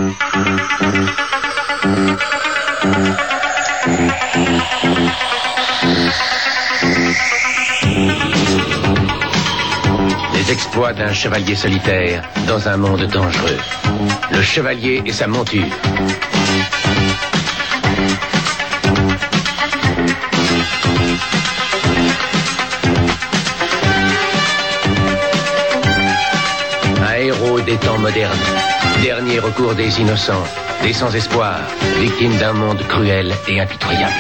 Les exploits d'un chevalier solitaire dans un monde dangereux. Le chevalier et sa monture. Un héros des temps modernes. Dernier recours des innocents, des sans espoir, victimes d'un monde cruel et impitoyable.